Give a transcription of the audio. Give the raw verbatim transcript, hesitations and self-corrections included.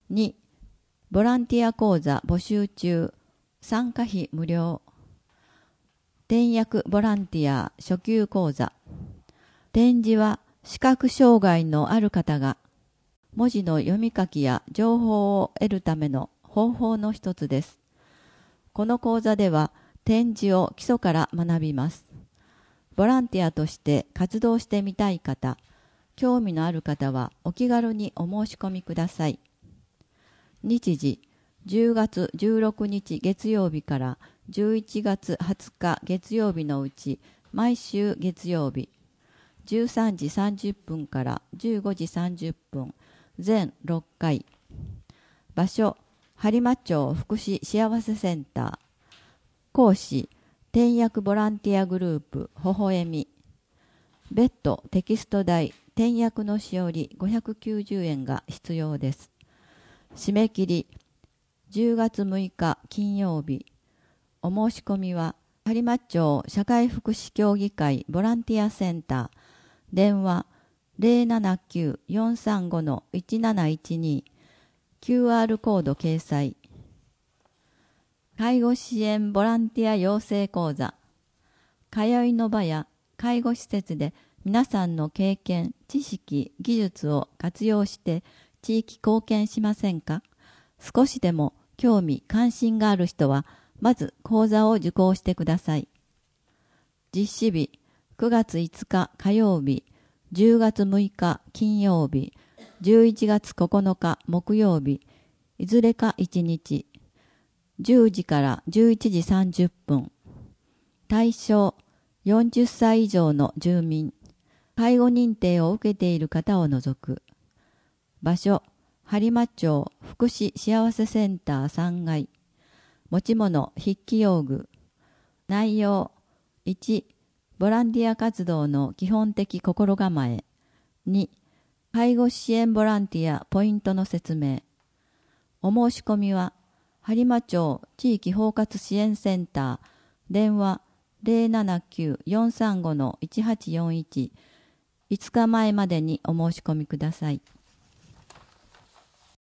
に、ボランティア講座募集中、参加費無料。転訳ボランティア初級講座。展示は視覚障害のある方が文字の読み書きや情報を得るための方法の一つです。この講座では展示を基礎から学びます。ボランティアとして活動してみたい方、興味のある方はお気軽にお申し込みください。日時、じゅうがつじゅうろくにち月曜日からじゅういちがつはつか月曜日のうち毎週月曜日、じゅうさんじさんじゅっぷんからじゅうごじさんじゅっぷん、全ろっかい。場所、播磨町福祉幸せセンター。講師、転訳ボランティアグループ、ほほえみ。別途テキスト代、転訳のしおりごひゃくきゅうじゅうえんが必要です。締め切り、じゅうがつむいか金曜日。お申し込みは、播磨町社会福祉協議会ボランティアセンター。電話 ゼロななきゅう よんさんご いちなないちに キューアール コード掲載。介護支援ボランティア養成講座。通いの場や介護施設で皆さんの経験、知識、技術を活用して地域貢献しませんか？少しでも興味関心がある人はまず講座を受講してください。実施日くがついつか火曜日、じゅうがつむいか金曜日、じゅういちがつここのか木曜日、いずれかいちにち、じゅうじからじゅういちじさんじゅっぷん。対象よんじゅっさい以上の住民、介護認定を受けている方を除く。場所、播磨町福祉幸せセンターさんがい。持ち物、筆記用具。内容、いち、ボランティア活動の基本的心構え。に、介護支援ボランティアポイントの説明。お申し込みは、播磨町地域包括支援センター、電話ゼロななきゅう よんさんご いちはちよんいち、いつかまえまでにお申し込みください。